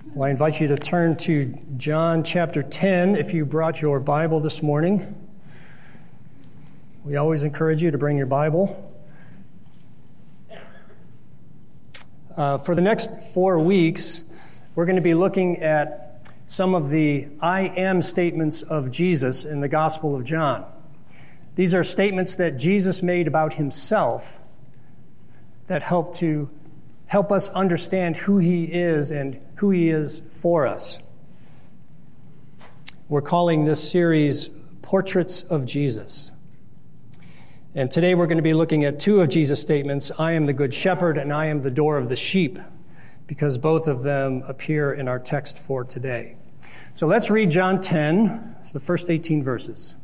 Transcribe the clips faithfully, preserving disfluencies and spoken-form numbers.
Well, I invite you to turn to John chapter ten if you brought your Bible this morning. We always encourage you to bring your Bible. Uh, for the next four weeks, we're going to be looking at some of the I am statements of Jesus in the Gospel of John. These are statements that Jesus made about himself that help to help us understand who he is and who he is for us. We're calling this series Portraits of Jesus. And today we're going to be looking at two of Jesus' statements, I am the good shepherd and I am the door of the sheep, because both of them appear in our text for today. So let's read John ten, it's the first eighteen verses.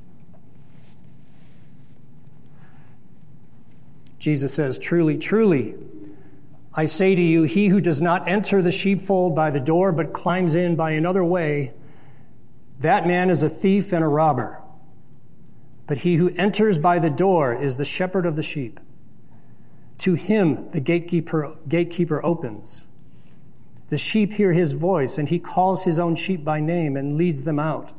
Jesus says, "Truly, truly, I say to you, he who does not enter the sheepfold by the door, but climbs in by another way, that man is a thief and a robber. But he who enters by the door is the shepherd of the sheep. To him the gatekeeper, gatekeeper opens. The sheep hear his voice, and he calls his own sheep by name and leads them out.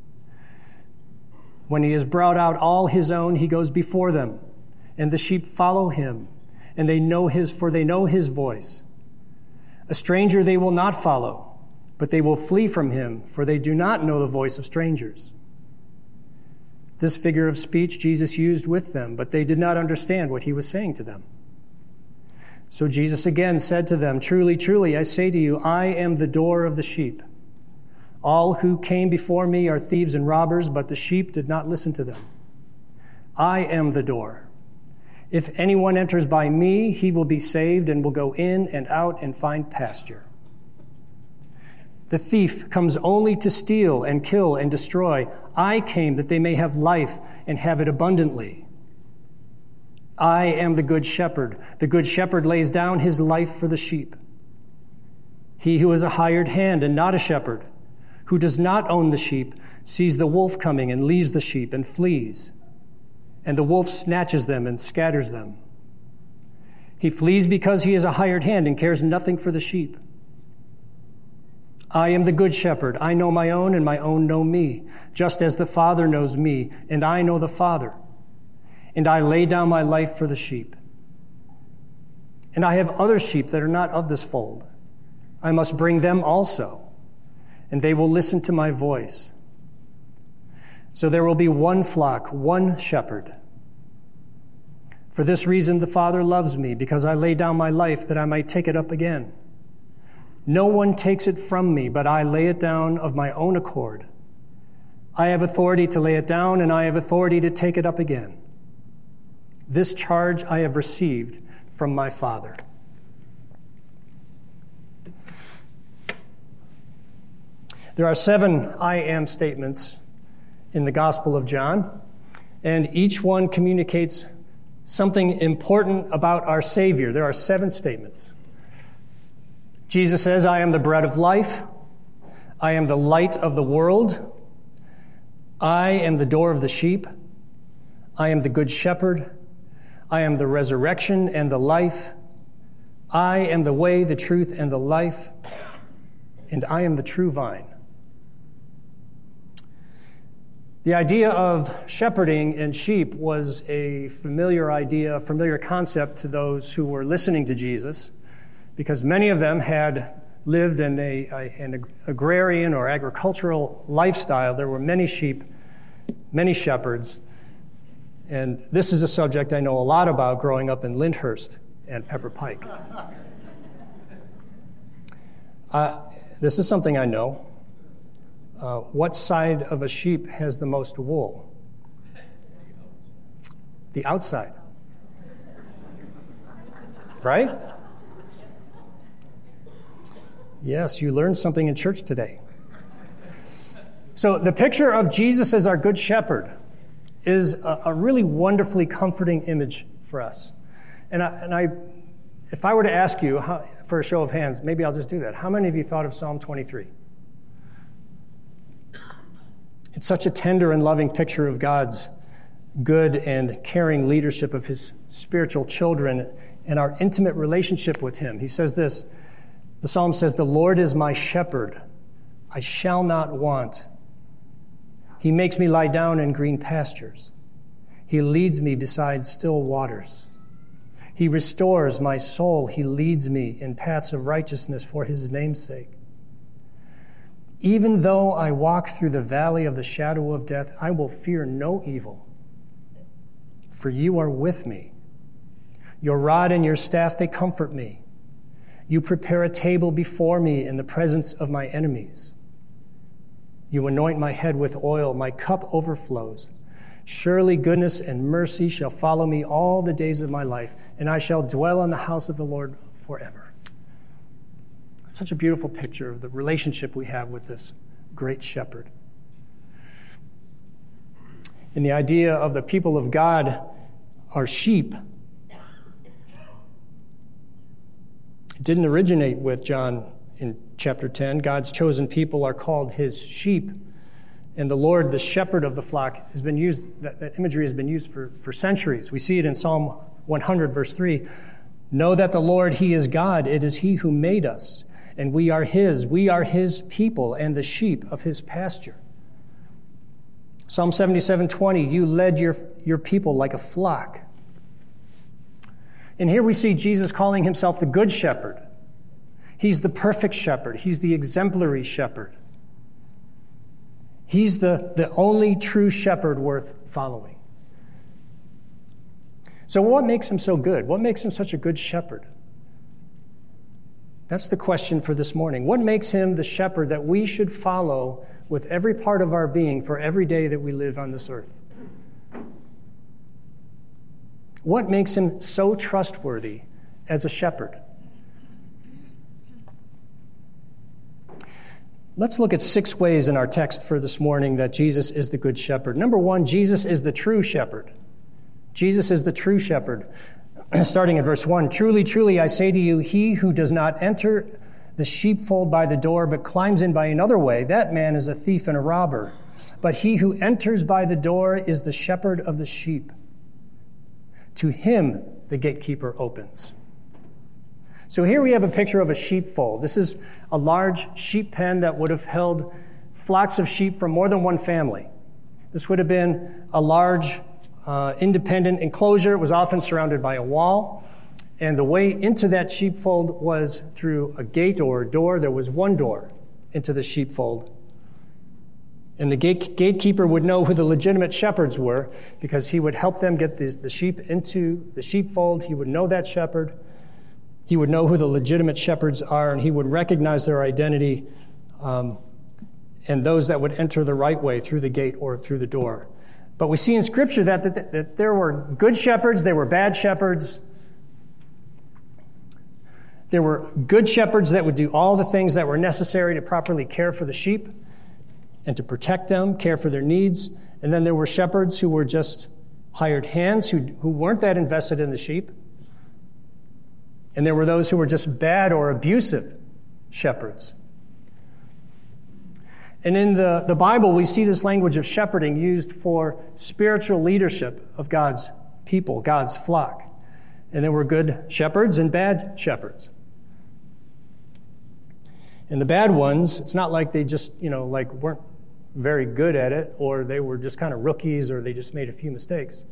When he has brought out all his own, he goes before them, and the sheep follow him. And they know his, for they know his voice. A stranger they will not follow, but they will flee from him, for they do not know the voice of strangers." This figure of speech Jesus used with them, but they did not understand what he was saying to them. So Jesus again said to them, "Truly, truly, I say to you, I am the door of the sheep. All who came before me are thieves and robbers, but the sheep did not listen to them. I am the door. If anyone enters by me, he will be saved and will go in and out and find pasture. The thief comes only to steal and kill and destroy. I came that they may have life and have it abundantly. I am the good shepherd. The good shepherd lays down his life for the sheep. He who is a hired hand and not a shepherd, who does not own the sheep, sees the wolf coming and leaves the sheep and flees. And the wolf snatches them and scatters them. He flees because he is a hired hand and cares nothing for the sheep. I am the good shepherd. I know my own, and my own know me, just as the Father knows me, and I know the Father. And I lay down my life for the sheep. And I have other sheep that are not of this fold. I must bring them also, and they will listen to my voice. So there will be one flock, one shepherd. For this reason the Father loves me, because I lay down my life that I might take it up again. No one takes it from me, but I lay it down of my own accord. I have authority to lay it down, and I have authority to take it up again. This charge I have received from my Father." There are seven I am statements in the Gospel of John, and each one communicates something important about our Savior. There are seven statements. Jesus says, "I am the bread of life. I am the light of the world. I am the door of the sheep. I am the good shepherd. I am the resurrection and the life. I am the way, the truth, and the life. And I am the true vine." The idea of shepherding and sheep was a familiar idea, a familiar concept to those who were listening to Jesus, because many of them had lived in a, a, an agrarian or agricultural lifestyle. There were many sheep, many shepherds, and this is a subject I know a lot about growing up in Lyndhurst and Pepper Pike. Uh, this is something I know. Uh, what side of a sheep has the most wool? The outside. Right? Yes, you learned something in church today. So the picture of Jesus as our good shepherd is a, a really wonderfully comforting image for us. And I, and I, if I were to ask you, how, for a show of hands, maybe I'll just do that. How many of you thought of Psalm twenty-three? It's such a tender and loving picture of God's good and caring leadership of his spiritual children and our intimate relationship with him. He says this, The psalm says, "The Lord is my shepherd. I shall not want. He makes me lie down in green pastures. He leads me beside still waters. He restores my soul. He leads me in paths of righteousness for his name's sake. Even though I walk through the valley of the shadow of death, I will fear no evil, for you are with me. Your rod and your staff, they comfort me. You prepare a table before me in the presence of my enemies. You anoint my head with oil. My cup overflows. Surely goodness and mercy shall follow me all the days of my life, and I shall dwell in the house of the Lord forever." Such a beautiful picture of the relationship we have with this great shepherd. And the idea of the people of God are sheep. It didn't originate with John in chapter ten. God's chosen people are called his sheep. And the Lord, the shepherd of the flock, has been used, that, that imagery has been used for, for centuries. We see it in Psalm one hundred, verse three. "Know that the Lord, he is God. It is he who made us, and we are his. We are his people and the sheep of his pasture." Psalm seventy-seven twenty, "You led your, your people like a flock." And here we see Jesus calling himself the good shepherd. He's the perfect shepherd. He's the exemplary shepherd. He's the, the only true shepherd worth following. So what makes him so good? What makes him such a good shepherd? That's the question for this morning. What makes him the shepherd that we should follow with every part of our being for every day that we live on this earth? What makes him so trustworthy as a shepherd? Let's look at six ways in our text for this morning that Jesus is the good shepherd. Number one, Jesus is the true shepherd. Jesus is the true shepherd. Starting at verse one, "Truly, truly, I say to you, he who does not enter the sheepfold by the door, but climbs in by another way, that man is a thief and a robber. But he who enters by the door is the shepherd of the sheep. To him the gatekeeper opens." So here we have a picture of a sheepfold. This is a large sheep pen that would have held flocks of sheep from more than one family. This would have been a large uh, independent enclosure. It was often surrounded by a wall. And the way into that sheepfold was through a gate or a door. There was one door into the sheepfold. And the gate, gatekeeper would know who the legitimate shepherds were because he would help them get the, the sheep into the sheepfold. He would know that shepherd. He would know who the legitimate shepherds are, and he would recognize their identity um, and those that would enter the right way through the gate or through the door. But we see in Scripture that, that, that there were good shepherds, there were bad shepherds. There were good shepherds that would do all the things that were necessary to properly care for the sheep and to protect them, care for their needs. And then there were shepherds who were just hired hands who, who weren't that invested in the sheep. And there were those who were just bad or abusive shepherds. And in the, the Bible, we see this language of shepherding used for spiritual leadership of God's people, God's flock. And there were good shepherds and bad shepherds. And the bad ones, it's not like they just, you know, like weren't very good at it, or they were just kind of rookies, or they just made a few mistakes.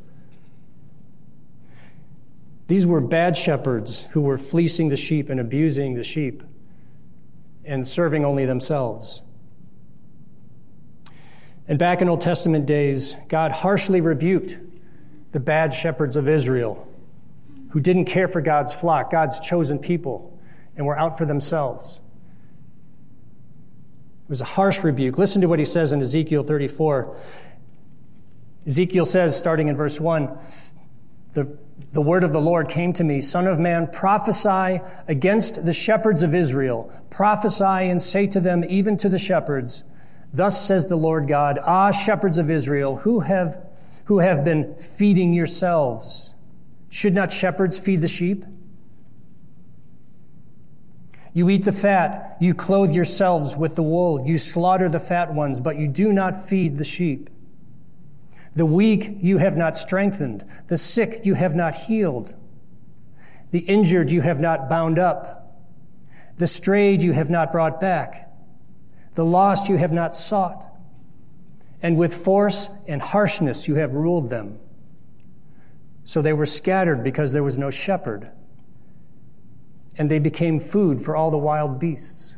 These were bad shepherds who were fleecing the sheep and abusing the sheep and serving only themselves. And back in Old Testament days, God harshly rebuked the bad shepherds of Israel who didn't care for God's flock, God's chosen people, and were out for themselves. It was a harsh rebuke. Listen to what he says in Ezekiel thirty-four. Ezekiel says, starting in verse one, the, the word of the Lord came to me, Son of man, prophesy against the shepherds of Israel. Prophesy and say to them, even to the shepherds, thus says the Lord God, ah, shepherds of Israel, who have, who have been feeding yourselves. Should not shepherds feed the sheep? You eat the fat, you clothe yourselves with the wool, you slaughter the fat ones, but you do not feed the sheep. The weak you have not strengthened, the sick you have not healed, the injured you have not bound up, The strayed you have not brought back. The lost you have not sought. And with force and harshness you have ruled them. So they were scattered because there was no shepherd. And they became food for all the wild beasts.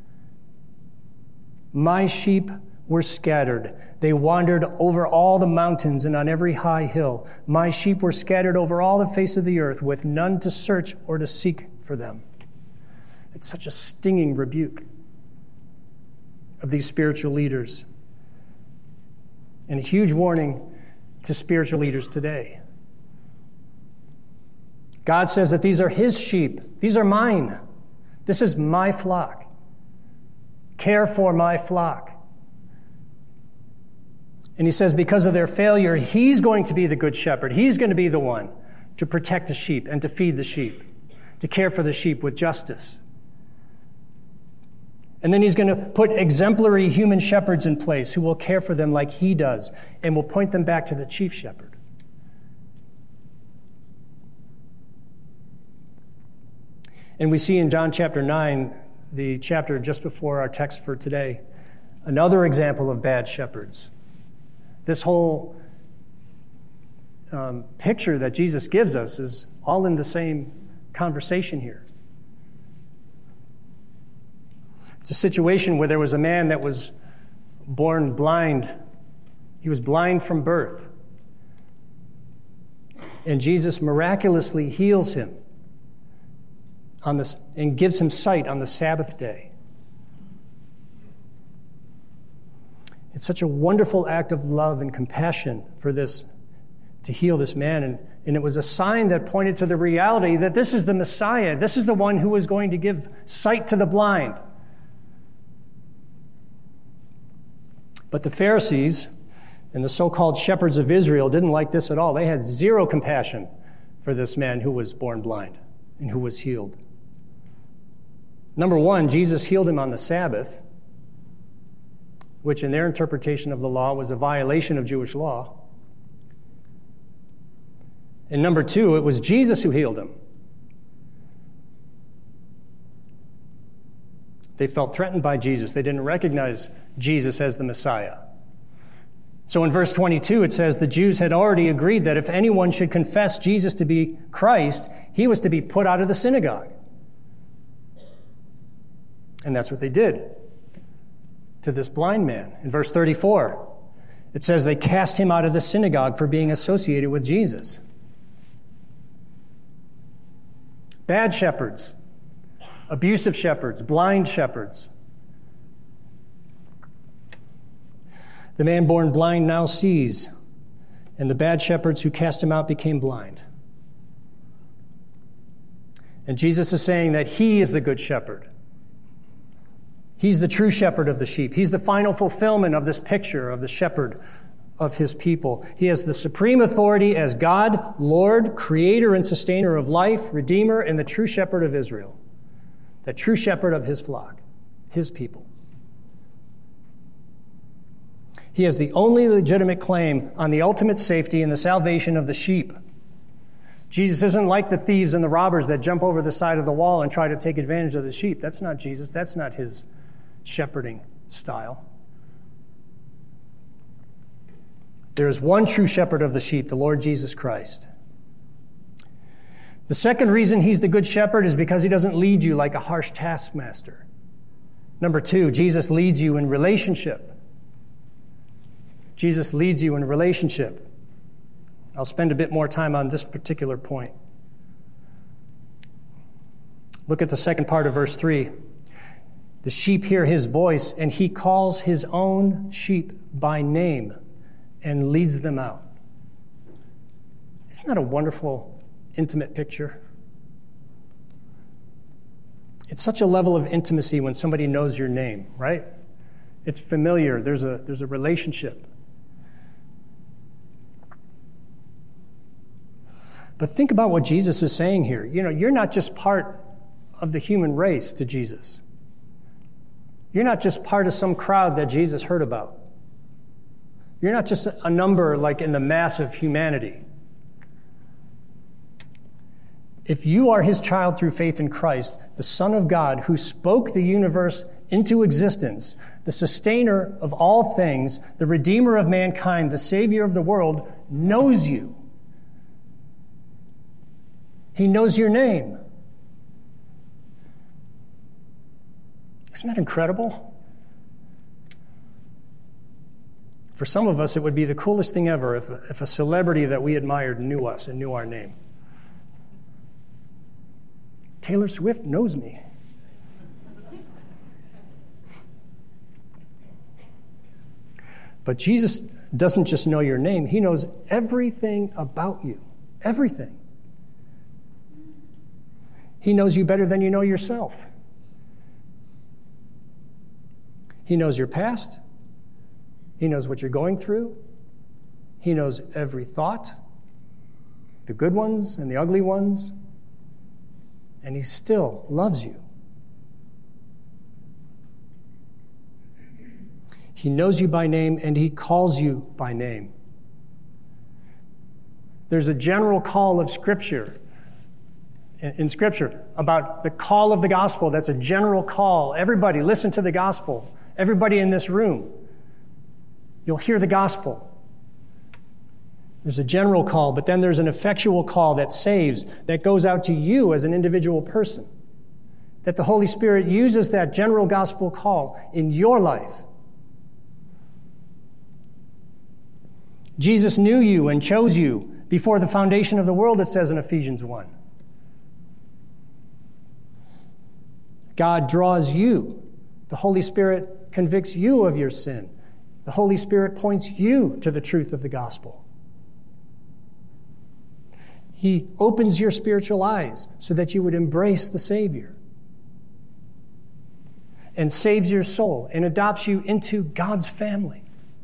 My sheep were scattered. They wandered over all the mountains and on every high hill. My sheep were scattered over all the face of the earth, with none to search or to seek for them. It's such a stinging rebuke of these spiritual leaders, and a huge warning to spiritual leaders today. God says that these are his sheep. These are mine. This is my flock. Care for my flock. And he says because of their failure, he's going to be the good shepherd. He's going to be the one to protect the sheep and to feed the sheep, to care for the sheep with justice. And then he's going to put exemplary human shepherds in place who will care for them like he does and will point them back to the chief shepherd. And we see in John chapter nine, the chapter just before our text for today, another example of bad shepherds. This whole um, picture that Jesus gives us is all in the same conversation here. It's a situation where there was a man that was born blind. He was blind from birth. And Jesus miraculously heals him on this and gives him sight on the Sabbath day. It's such a wonderful act of love and compassion for this, to heal this man. And, and it was a sign that pointed to the reality that this is the Messiah. This is the one who was going to give sight to the blind. But the Pharisees and the so-called shepherds of Israel didn't like this at all. They had zero compassion for this man who was born blind and who was healed. Number one, Jesus healed him on the Sabbath, which in their interpretation of the law was a violation of Jewish law. And number two, it was Jesus who healed him. They felt threatened by Jesus. They didn't recognize Jesus as the Messiah. So in verse twenty-two, it says the Jews had already agreed that if anyone should confess Jesus to be Christ, he was to be put out of the synagogue. And that's what they did to this blind man. In verse thirty-four, it says they cast him out of the synagogue for being associated with Jesus. Bad shepherds, abusive shepherds, blind shepherds. The man born blind now sees, and the bad shepherds who cast him out became blind. And Jesus is saying that he is the good shepherd. He's the true shepherd of the sheep. He's the final fulfillment of this picture of the shepherd of his people. He has the supreme authority as God, Lord, creator and sustainer of life, redeemer, and the true shepherd of Israel. The true shepherd of his flock, his people. He has the only legitimate claim on the ultimate safety and the salvation of the sheep. Jesus isn't like the thieves and the robbers that jump over the side of the wall and try to take advantage of the sheep. That's not Jesus. That's not his shepherding style. There is one true shepherd of the sheep, the Lord Jesus Christ. The second reason he's the good shepherd is because he doesn't lead you like a harsh taskmaster. Number two, Jesus leads you in relationship. Jesus leads you in relationship. I'll spend a bit more time on this particular point. Look at the second part of verse three. The sheep hear his voice, and he calls his own sheep by name and leads them out. Isn't that a wonderful, intimate picture? It's such a level of intimacy when somebody knows your name, right? It's familiar. There's a, there's a relationship. But think about what Jesus is saying here. You know, you're not just part of the human race to Jesus. You're not just part of some crowd that Jesus heard about. You're not just a number like in the mass of humanity. If you are his child through faith in Christ, the Son of God, who spoke the universe into existence, the sustainer of all things, the redeemer of mankind, the savior of the world, knows you. He knows your name. Isn't that incredible? For some of us, it would be the coolest thing ever if, if a celebrity that we admired knew us and knew our name. Taylor Swift knows me. But Jesus doesn't just know your name. He knows everything about you. Everything. He knows you better than you know yourself. He knows your past. He knows what you're going through. He knows every thought, the good ones and the ugly ones. And he still loves you. He knows you by name, and he calls you by name. There's a general call of Scripture, in, in Scripture, about the call of the gospel. That's a general call. Everybody, listen to the gospel. Everybody in this room, you'll hear the gospel. There's a general call, but then there's an effectual call that saves, that goes out to you as an individual person. That the Holy Spirit uses that general gospel call in your life. Jesus knew you and chose you before the foundation of the world, it says in Ephesians one. God draws you. The Holy Spirit convicts you of your sin. The Holy Spirit points you to the truth of the gospel. He opens your spiritual eyes so that you would embrace the Savior and saves your soul and adopts you into God's family,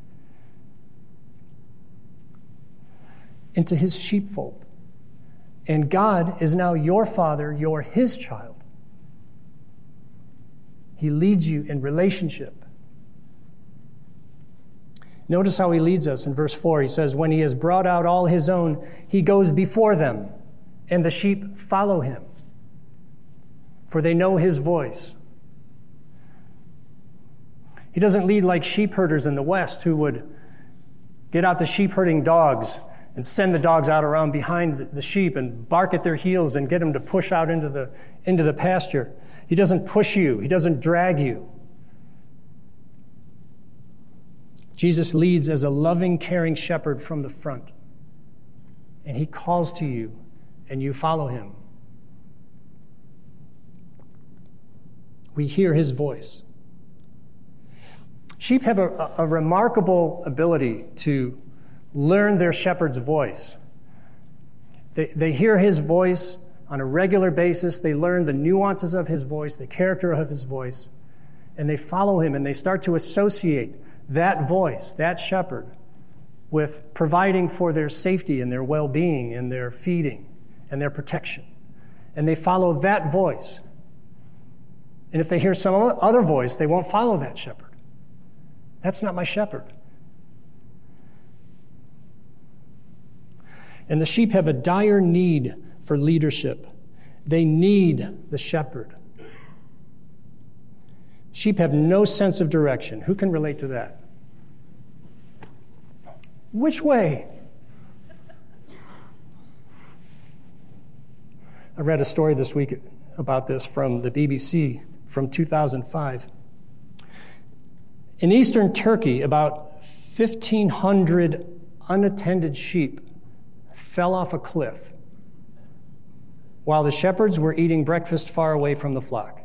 into his sheepfold. And God is now your Father, you're his child. He leads you in relationship. Notice how he leads us in verse four. He says, when he has brought out all his own, he goes before them, and the sheep follow him, for they know his voice. He doesn't lead like sheep herders in the West who would get out the sheep herding dogs and send the dogs out around behind the sheep and bark at their heels and get them to push out into the, into the pasture. He doesn't push you. He doesn't drag you. Jesus leads as a loving, caring shepherd from the front. And he calls to you, and you follow him. We hear his voice. Sheep have a, a remarkable ability to learn their shepherd's voice. They, they hear his voice on a regular basis. They learn the nuances of his voice, the character of his voice, and they follow him, and they start to associate that voice, that shepherd, with providing for their safety and their well-being and their feeding and their protection. And they follow that voice. And if they hear some other voice, they won't follow that shepherd. That's not my shepherd. And the sheep have a dire need for leadership. They need the shepherd. Sheep have no sense of direction. Who can relate to that? Which way? I read a story this week about this from the B B C from two thousand five. In eastern Turkey, about fifteen hundred unattended sheep fell off a cliff while the shepherds were eating breakfast far away from the flock.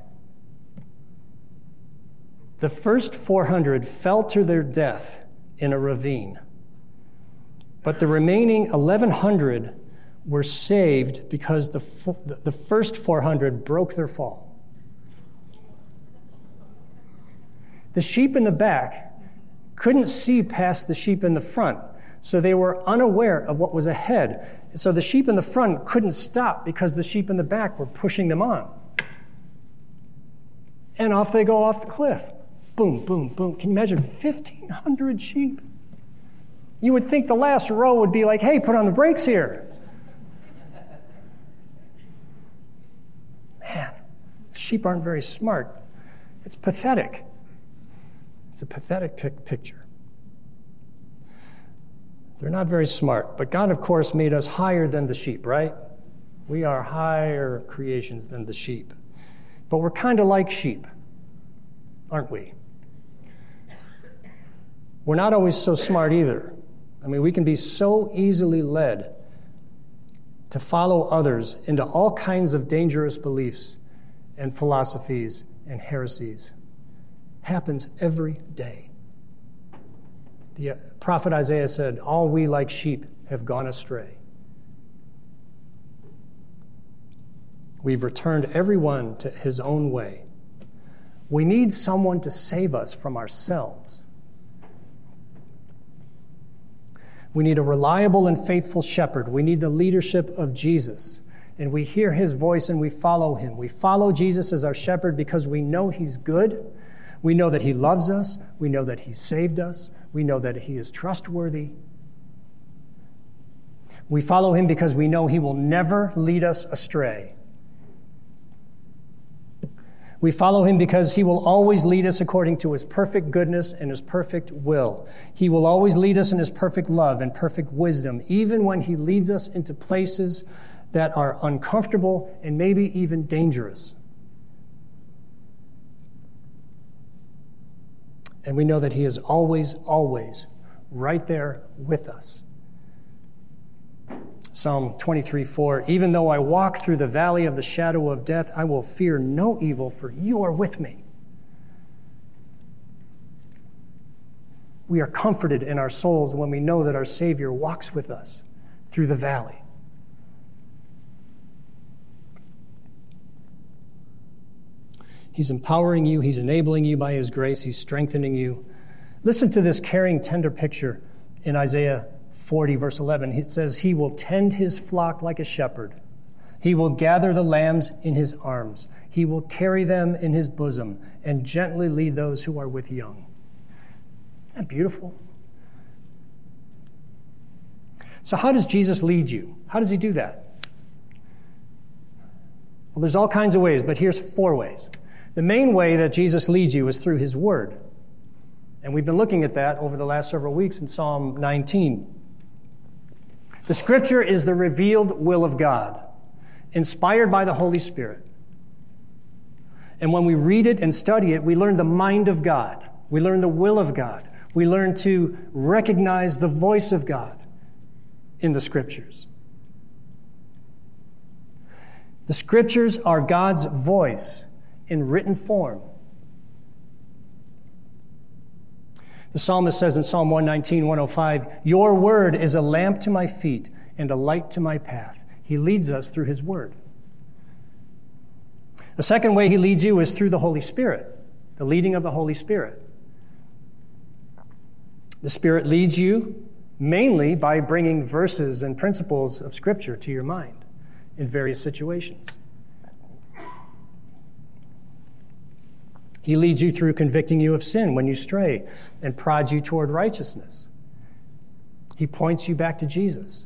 The first four hundred fell to their death in a ravine, but the remaining eleven hundred were saved because the, the first four hundred broke their fall. The sheep in the back couldn't see past the sheep in the front, so they were unaware of what was ahead. So the sheep in the front couldn't stop because the sheep in the back were pushing them on. And off they go off the cliff. Boom, boom, boom. Can you imagine fifteen hundred sheep? You would think the last row would be like, hey, put on the brakes here. sheep aren't very smart. It's pathetic. It's a pathetic pic- picture. They're not very smart. But God, of course, made us higher than the sheep, right? We are higher creations than the sheep. But we're kind of like sheep, aren't we? We're not always so smart either. I mean, we can be so easily led to follow others into all kinds of dangerous beliefs and philosophies and heresies. Happens every day. The prophet Isaiah said, all we like sheep have gone astray. We've returned everyone to his own way. We need someone to save us from ourselves. We need a reliable and faithful shepherd. We need the leadership of Jesus. And we hear his voice and we follow him. We follow Jesus as our shepherd because we know he's good. We know that he loves us. We know that he saved us. We know that he is trustworthy. We follow him because we know he will never lead us astray. We follow him because he will always lead us according to his perfect goodness and his perfect will. He will always lead us in his perfect love and perfect wisdom, even when he leads us into places that are uncomfortable and maybe even dangerous. And we know that he is always, always right there with us. Psalm twenty-three four, even though I walk through the valley of the shadow of death, I will fear no evil, for you are with me. We are comforted in our souls when we know that our Savior walks with us through the valley. He's empowering you. He's enabling you by his grace. He's strengthening you. Listen to this caring, tender picture in Isaiah forty, verse eleven. It says, he will tend his flock like a shepherd. He will gather the lambs in his arms. He will carry them in his bosom and gently lead those who are with young. Isn't that beautiful? So how does Jesus lead you? How does he do that? Well, there's all kinds of ways, but here's four ways. The main way that Jesus leads you is through his word. And we've been looking at that over the last several weeks in Psalm nineteen. The scripture is the revealed will of God, inspired by the Holy Spirit. And when we read it and study it, we learn the mind of God. We learn the will of God. We learn to recognize the voice of God in the scriptures. The scriptures are God's voice in written form. The psalmist says in Psalm one nineteen, one oh five, your word is a lamp to my feet and a light to my path. He leads us through his word. The second way he leads you is through the Holy Spirit, the leading of the Holy Spirit. The Spirit leads you mainly by bringing verses and principles of Scripture to your mind in various situations. He leads you through convicting you of sin when you stray and prods you toward righteousness. He points you back to Jesus.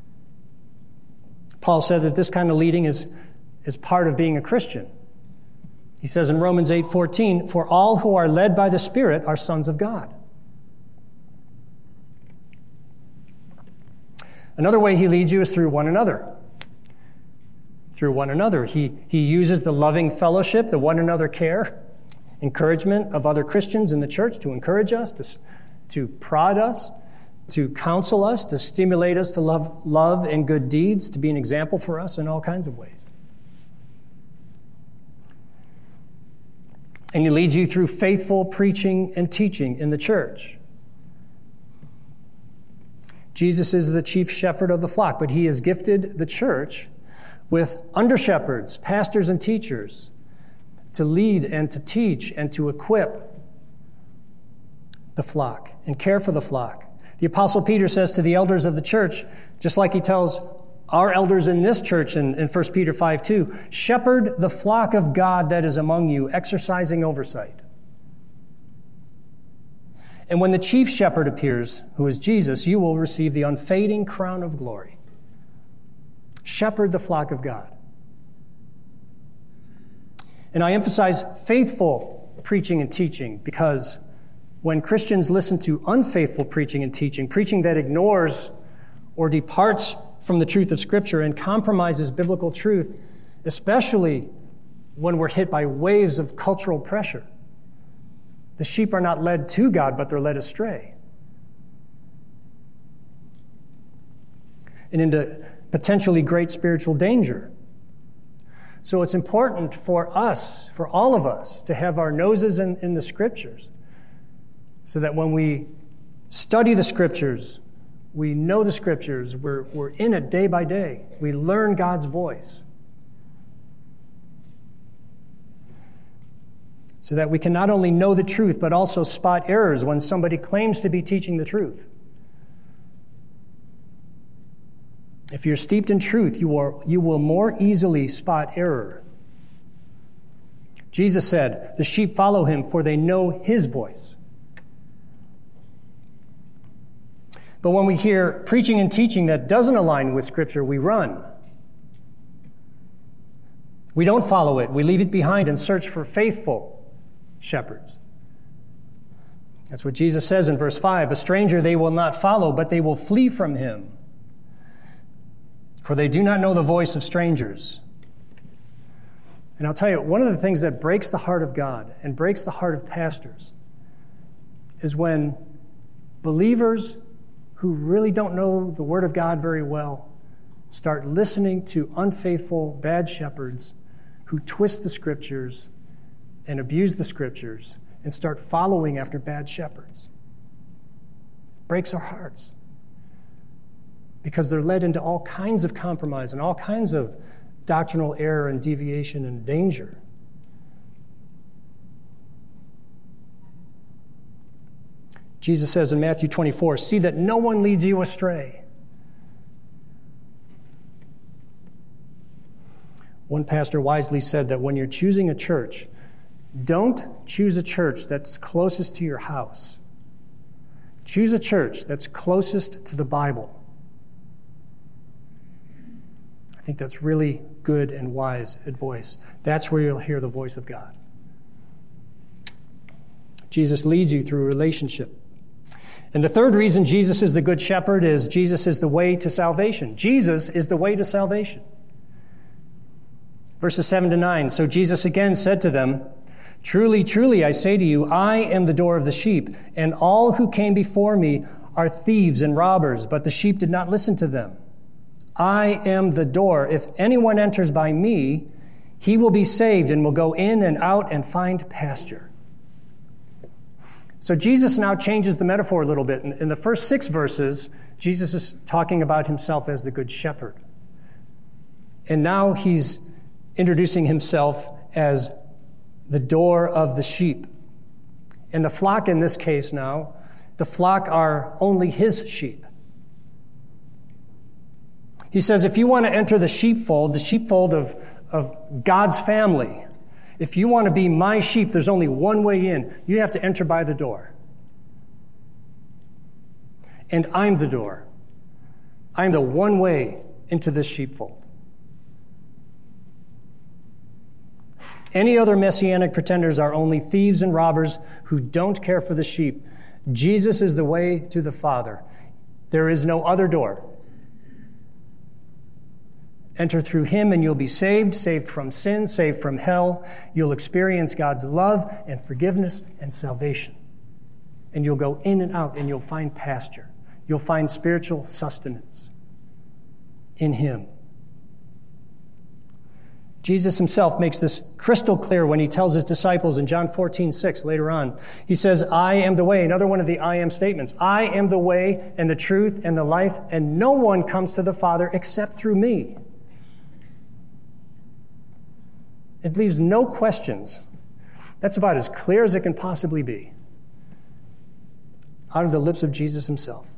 Paul said that this kind of leading is, is part of being a Christian. He says in Romans eight fourteen, for all who are led by the Spirit are sons of God. Another way he leads you is through one another. Through one another. He, he uses the loving fellowship, the one another care, encouragement of other Christians in the church to encourage us, to, to prod us, to counsel us, to stimulate us to love, love and good deeds, to be an example for us in all kinds of ways. And he leads you through faithful preaching and teaching in the church. Jesus is the chief shepherd of the flock, but he has gifted the church with under-shepherds, pastors and teachers, to lead and to teach and to equip the flock and care for the flock. The Apostle Peter says to the elders of the church, just like he tells our elders in this church in, in First Peter five two, shepherd the flock of God that is among you, exercising oversight. And when the chief shepherd appears, who is Jesus, you will receive the unfading crown of glory. Shepherd the flock of God. And I emphasize faithful preaching and teaching because when Christians listen to unfaithful preaching and teaching, preaching that ignores or departs from the truth of Scripture and compromises biblical truth, especially when we're hit by waves of cultural pressure, the sheep are not led to God, but they're led astray and into potentially great spiritual danger. So it's important for us, for all of us, to have our noses in, in the Scriptures so that when we study the Scriptures, we know the Scriptures, we're, we're in it day by day. We learn God's voice so that we can not only know the truth, but also spot errors when somebody claims to be teaching the truth. If you're steeped in truth, you are, you will more easily spot error. Jesus said, "The sheep follow him, for they know his voice." But when we hear preaching and teaching that doesn't align with Scripture, we run. We don't follow it. We leave it behind and search for faithful shepherds. That's what Jesus says in verse five. "A stranger they will not follow, but they will flee from him. For they do not know the voice of strangers." And I'll tell you, one of the things that breaks the heart of God and breaks the heart of pastors is when believers who really don't know the Word of God very well start listening to unfaithful, bad shepherds who twist the Scriptures and abuse the Scriptures and start following after bad shepherds. It breaks our hearts because they're led into all kinds of compromise and all kinds of doctrinal error and deviation and danger. Jesus says in Matthew twenty-four, "See that no one leads you astray." One pastor wisely said that when you're choosing a church, don't choose a church that's closest to your house. Choose a church that's closest to the Bible. I think that's really good and wise advice. That's where you'll hear the voice of God. Jesus leads you through a relationship. And the third reason Jesus is the good shepherd is Jesus is the way to salvation. Jesus is the way to salvation. Verses seven to nine. "So Jesus again said to them, 'Truly, truly, I say to you, I am the door of the sheep, and all who came before me are thieves and robbers, but the sheep did not listen to them. I am the door. If anyone enters by me, he will be saved and will go in and out and find pasture.'" So Jesus now changes the metaphor a little bit. In, in the first six verses, Jesus is talking about himself as the good shepherd. And now he's introducing himself as the door of the sheep. And the flock in this case now, the flock are only his sheep. He says, if you want to enter the sheepfold, the sheepfold of, of God's family, if you want to be my sheep, there's only one way in. You have to enter by the door. And I'm the door. I'm the one way into this sheepfold. Any other messianic pretenders are only thieves and robbers who don't care for the sheep. Jesus is the way to the Father. There is no other door. Enter through him and you'll be saved, saved from sin, saved from hell. You'll experience God's love and forgiveness and salvation. And you'll go in and out and you'll find pasture. You'll find spiritual sustenance in him. Jesus himself makes this crystal clear when he tells his disciples in John fourteen six later on. He says, "I am the way," another one of the I am statements. "I am the way and the truth and the life, and no one comes to the Father except through me." It leaves no questions. That's about as clear as it can possibly be. Out of the lips of Jesus himself.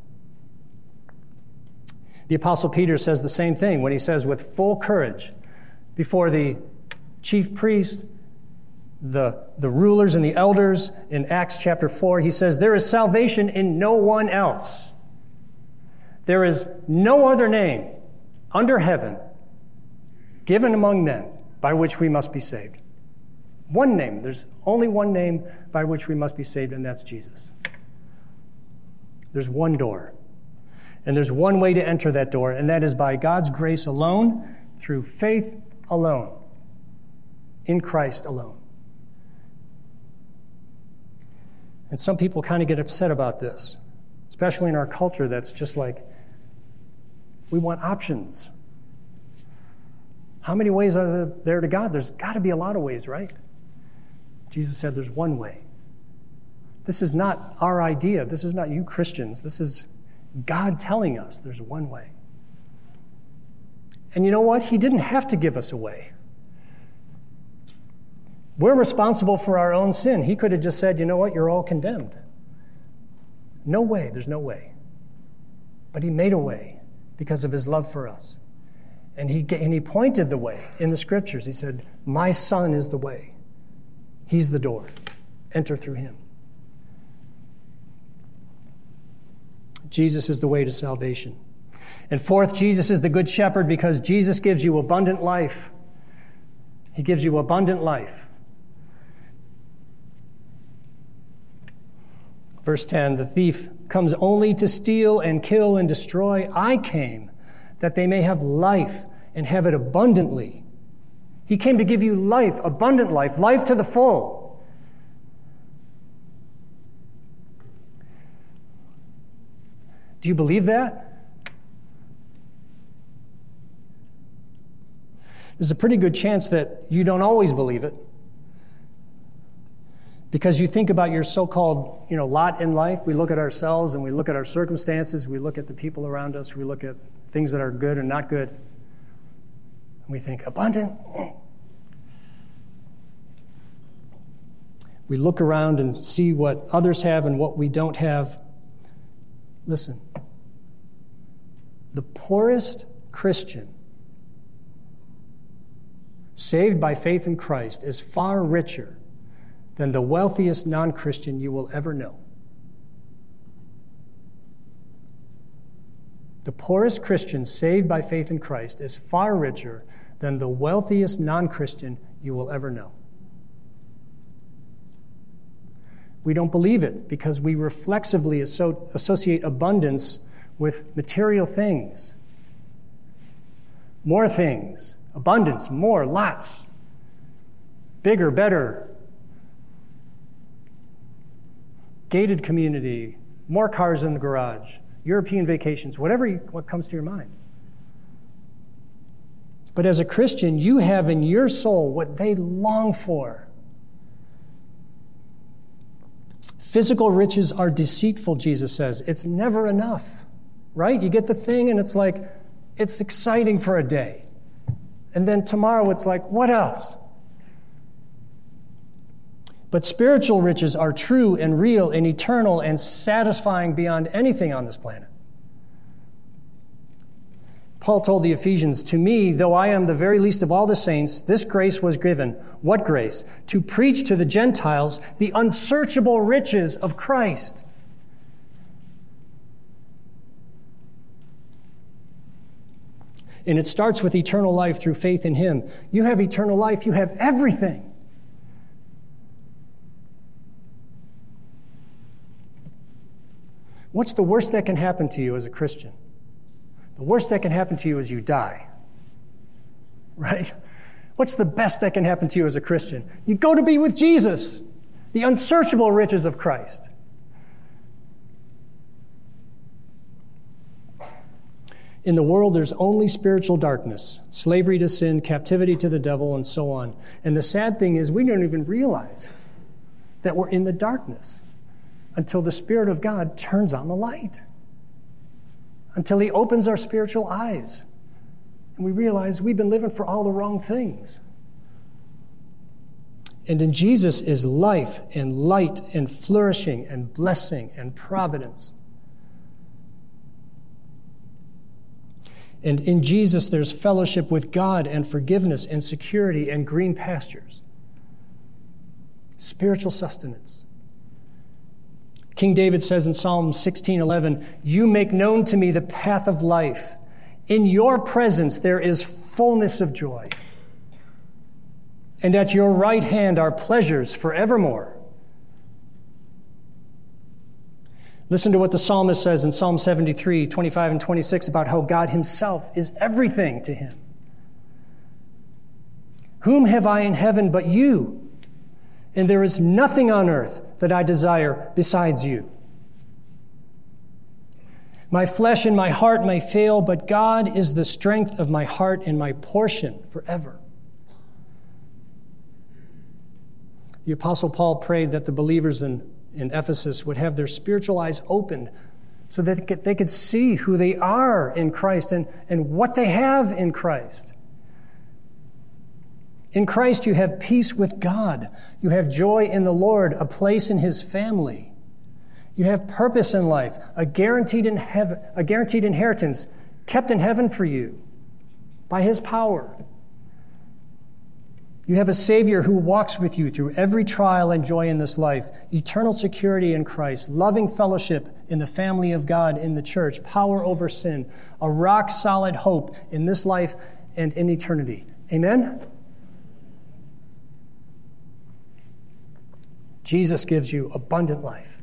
The Apostle Peter says the same thing when he says with full courage before the chief priest, the, the rulers and the elders in Acts chapter four, he says, "There is salvation in no one else. There is no other name under heaven given among men by which we must be saved." One name. There's only one name by which we must be saved, and that's Jesus. There's one door. And there's one way to enter that door, and that is by God's grace alone, through faith alone, in Christ alone. And some people kind of get upset about this, especially in our culture that's just like, we want options. How many ways are there to God? There's got to be a lot of ways, right? Jesus said there's one way. This is not our idea. This is not you Christians. This is God telling us there's one way. And you know what? He didn't have to give us a way. We're responsible for our own sin. He could have just said, you know what? You're all condemned. No way. There's no way. But he made a way because of his love for us. And he, and he pointed the way in the scriptures. He said, my son is the way. He's the door. Enter through him. Jesus is the way to salvation. And fourth, Jesus is the good shepherd because Jesus gives you abundant life. He gives you abundant life. Verse ten, the thief comes only to steal and kill and destroy. I came that they may have life and have it abundantly. He came to give you life, abundant life, life to the full. Do you believe that? There's a pretty good chance that you don't always believe it because you think about your so-called, you know, lot in life. We look at ourselves and we look at our circumstances. We look at the people around us. We look at things that are good and not good. And we think, abundant? We look around and see what others have and what we don't have. Listen, the poorest Christian saved by faith in Christ is far richer than the wealthiest non-Christian you will ever know. The poorest Christian saved by faith in Christ is far richer than the wealthiest non-Christian you will ever know. We don't believe it because we reflexively asso- associate abundance with material things. More things. Abundance, more, lots. Bigger, better. Gated community, more cars in the garage, European vacations, whatever you, what comes to your mind. But as a Christian, you have in your soul what they long for. Physical riches are deceitful, Jesus says. It's never enough, right? You get the thing and it's like, it's exciting for a day. And then tomorrow it's like, what else? But spiritual riches are true and real and eternal and satisfying beyond anything on this planet. Paul told the Ephesians, to me, though I am the very least of all the saints, this grace was given. What grace? To preach to the Gentiles the unsearchable riches of Christ. And it starts with eternal life through faith in him. You have eternal life. You have everything. What's the worst that can happen to you as a Christian? The worst that can happen to you is you die. Right? What's the best that can happen to you as a Christian? You go to be with Jesus, the unsearchable riches of Christ. In the world, there's only spiritual darkness, slavery to sin, captivity to the devil, and so on. And the sad thing is we don't even realize that we're in the darkness until the Spirit of God turns on the light, until he opens our spiritual eyes. And we realize we've been living for all the wrong things. And in Jesus is life and light and flourishing and blessing and providence. And in Jesus, there's fellowship with God and forgiveness and security and green pastures. Spiritual sustenance. King David says in Psalm sixteen eleven, you make known to me the path of life. In your presence there is fullness of joy. And at your right hand are pleasures forevermore. Listen to what the psalmist says in Psalm seventy-three, twenty-five and twenty-six about how God himself is everything to him. Whom have I in heaven but you? And there is nothing on earth that I desire besides you. My flesh and my heart may fail, but God is the strength of my heart and my portion forever. The Apostle Paul prayed that the believers in, in Ephesus would have their spiritual eyes opened so that they could, they could see who they are in Christ and, and what they have in Christ. In Christ, you have peace with God. You have joy in the Lord, a place in his family. You have purpose in life, a guaranteed, in heaven, a guaranteed inheritance kept in heaven for you by his power. You have a Savior who walks with you through every trial and joy in this life, eternal security in Christ, loving fellowship in the family of God in the church, power over sin, a rock-solid hope in this life and in eternity. Amen? Jesus gives you abundant life.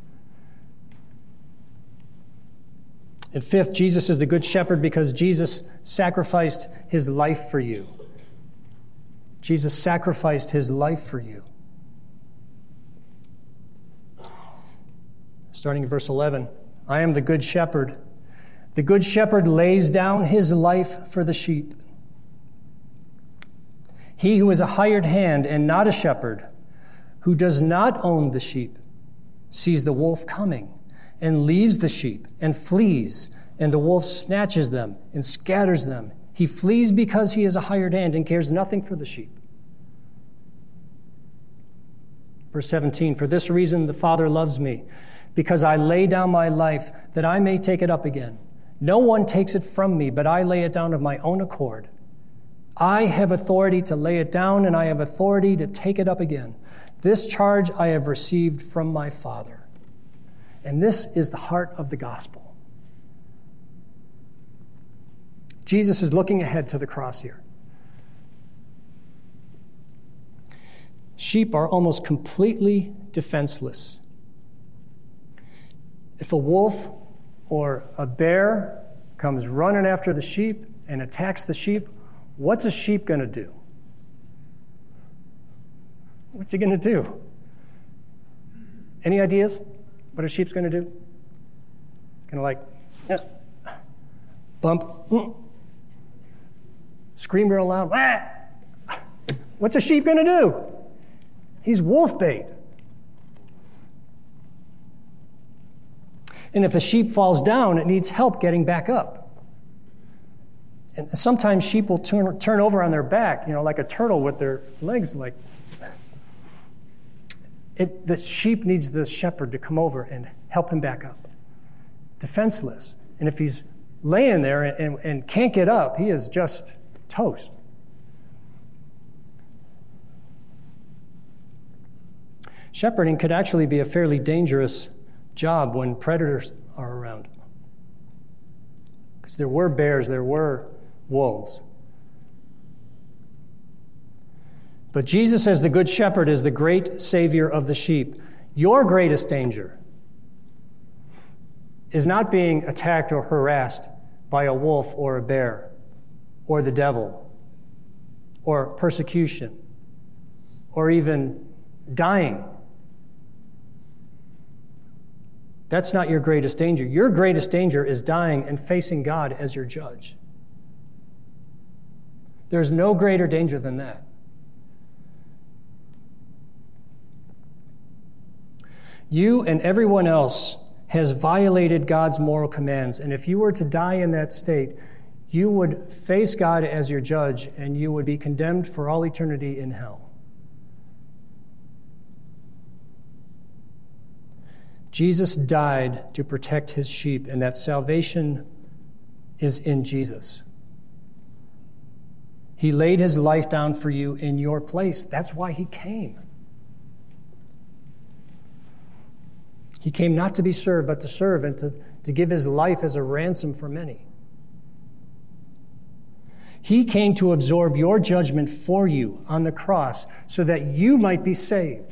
And fifth, Jesus is the good shepherd because Jesus sacrificed his life for you. Jesus sacrificed his life for you. Starting in verse eleven, I am the good shepherd. The good shepherd lays down his life for the sheep. He who is a hired hand and not a shepherd, who does not own the sheep, sees the wolf coming and leaves the sheep and flees, and the wolf snatches them and scatters them. He flees because he is a hired hand and cares nothing for the sheep. Verse seventeen, for this reason the Father loves me, because I lay down my life that I may take it up again. No one takes it from me, but I lay it down of my own accord. I have authority to lay it down, and I have authority to take it up again. This charge I have received from my Father. And this is the heart of the gospel. Jesus is looking ahead to the cross here. Sheep are almost completely defenseless. If a wolf or a bear comes running after the sheep and attacks the sheep, what's a sheep going to do? What's he going to do? Any ideas what a sheep's going to do? It's going to like, yeah, bump, mm, scream real loud. Ah! What's a sheep going to do? He's wolf bait. And if a sheep falls down, it needs help getting back up. And sometimes sheep will turn, turn over on their back, you know, like a turtle with their legs like. It, the sheep needs the shepherd to come over and help him back up. Defenseless. And if he's laying there and, and, and can't get up, he is just toast. Shepherding could actually be a fairly dangerous job when predators are around. Because there were bears, there were wolves. But Jesus, as the Good Shepherd, is the great Savior of the sheep. Your greatest danger is not being attacked or harassed by a wolf or a bear or the devil or persecution or even dying. That's not your greatest danger. Your greatest danger is dying and facing God as your judge. There's no greater danger than that. You and everyone else has violated God's moral commands, and if you were to die in that state, you would face God as your judge, and you would be condemned for all eternity in hell. Jesus died to protect his sheep, and that salvation is in Jesus. He laid his life down for you in your place. That's why he came. He came not to be served, but to serve and to, to give his life as a ransom for many. He came to absorb your judgment for you on the cross so that you might be saved.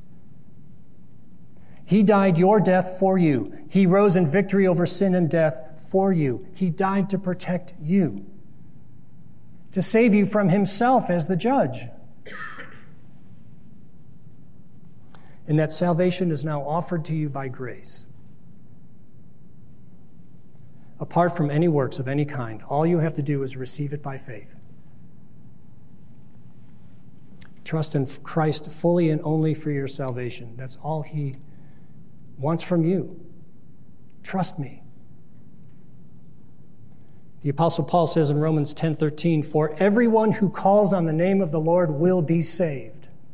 He died your death for you. He rose in victory over sin and death for you. He died to protect you, to save you from himself as the judge. And that salvation is now offered to you by grace. Apart from any works of any kind, all you have to do is receive it by faith. Trust in Christ fully and only for your salvation. That's all he wants from you. Trust me. The Apostle Paul says in Romans ten thirteen, "For everyone who calls on the name of the Lord will be saved."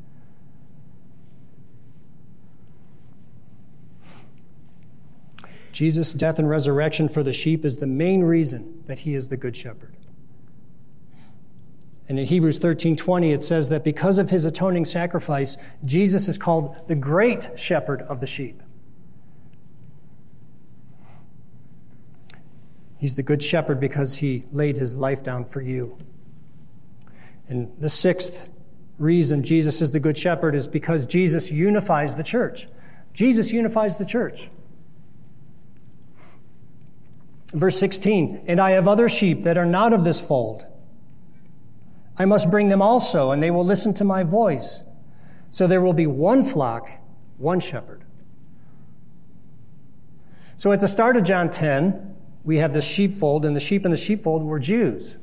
Jesus' death and resurrection for the sheep is the main reason that he is the good shepherd. And in Hebrews thirteen twenty, it says that because of his atoning sacrifice, Jesus is called the great shepherd of the sheep. He's the good shepherd because he laid his life down for you. And the sixth reason Jesus is the good shepherd is because Jesus unifies the church. Jesus unifies the church. Verse sixteen, "And I have other sheep that are not of this fold. I must bring them also, and they will listen to my voice. So there will be one flock, one shepherd." So at the start of John ten, we have the sheepfold, and the sheep in the sheepfold were Jews.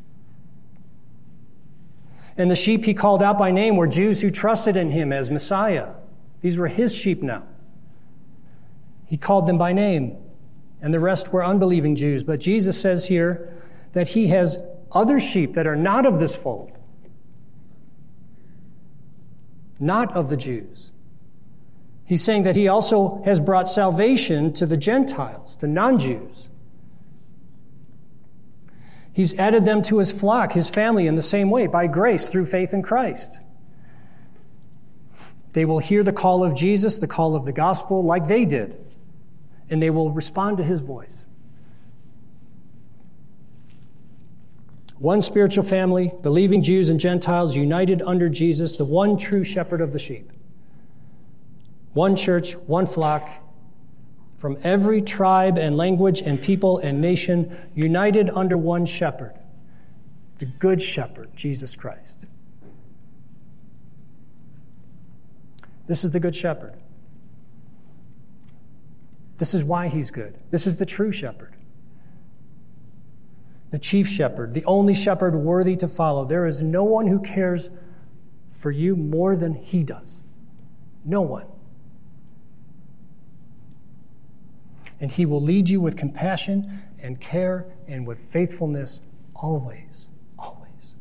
And the sheep he called out by name were Jews who trusted in him as Messiah. These were his sheep now. He called them by name. And the rest were unbelieving Jews. But Jesus says here that he has other sheep that are not of this fold, not of the Jews. He's saying that he also has brought salvation to the Gentiles, the non-Jews. He's added them to his flock, his family, in the same way, by grace, through faith in Christ. They will hear the call of Jesus, the call of the gospel, like they did. And they will respond to his voice. One spiritual family, believing Jews and Gentiles united under Jesus, the one true shepherd of the sheep. One church, one flock, from every tribe and language and people and nation, united under one shepherd, the good shepherd, Jesus Christ. This is the good shepherd. This is why he's good. This is the true shepherd. The chief shepherd, the only shepherd worthy to follow. There is no one who cares for you more than he does. No one. And he will lead you with compassion and care and with faithfulness always, always.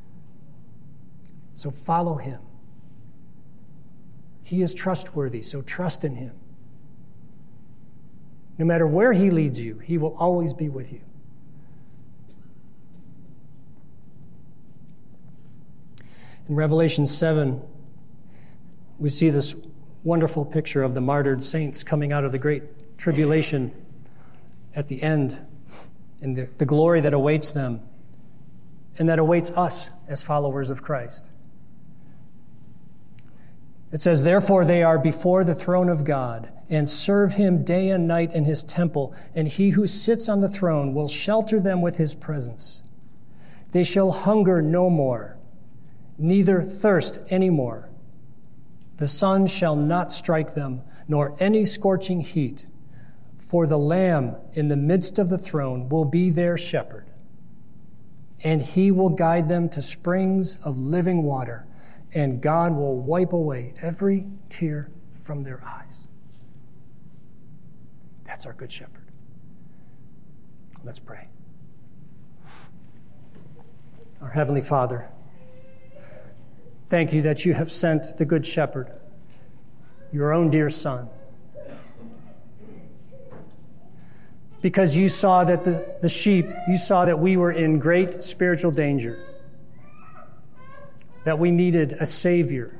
So follow him. He is trustworthy, so trust in him. No matter where he leads you, he will always be with you. In Revelation seven, we see this wonderful picture of the martyred saints coming out of the great tribulation at the end, and the, the glory that awaits them and that awaits us as followers of Christ. It says, "Therefore they are before the throne of God, and serve him day and night in his temple, and he who sits on the throne will shelter them with his presence. They shall hunger no more, neither thirst any more. The sun shall not strike them, nor any scorching heat, for the Lamb in the midst of the throne will be their shepherd, and he will guide them to springs of living water, and God will wipe away every tear from their eyes." That's our good shepherd. Let's pray. Our Heavenly Father, thank you that you have sent the good shepherd, your own dear Son, because you saw that the, the sheep, you saw that we were in great spiritual danger, that we needed a Savior.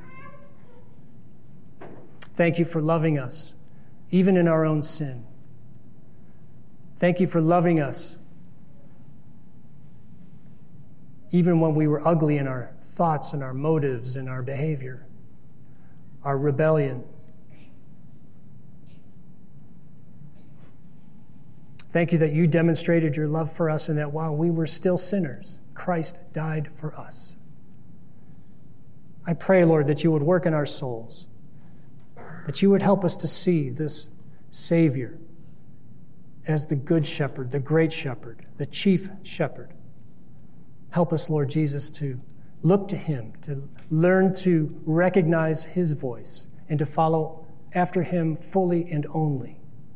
Thank you for loving us, even in our own sin. Thank you for loving us even when we were ugly in our thoughts and our motives and our behavior, our rebellion. Thank you that you demonstrated your love for us and that while we were still sinners, Christ died for us. I pray, Lord, that you would work in our souls, that you would help us to see this Savior as the good shepherd, the great shepherd, the chief shepherd. Help us, Lord Jesus, to look to him, to learn to recognize his voice, and to follow after him fully and only.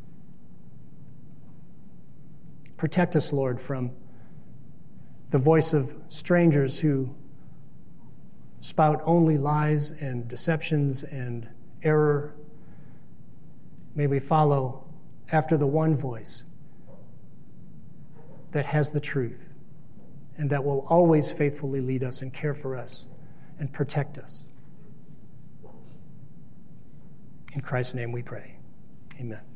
Protect us, Lord, from the voice of strangers who spout only lies and deceptions and error. May we follow after the one voice that has the truth and that will always faithfully lead us and care for us and protect us. In Christ's name we pray. Amen.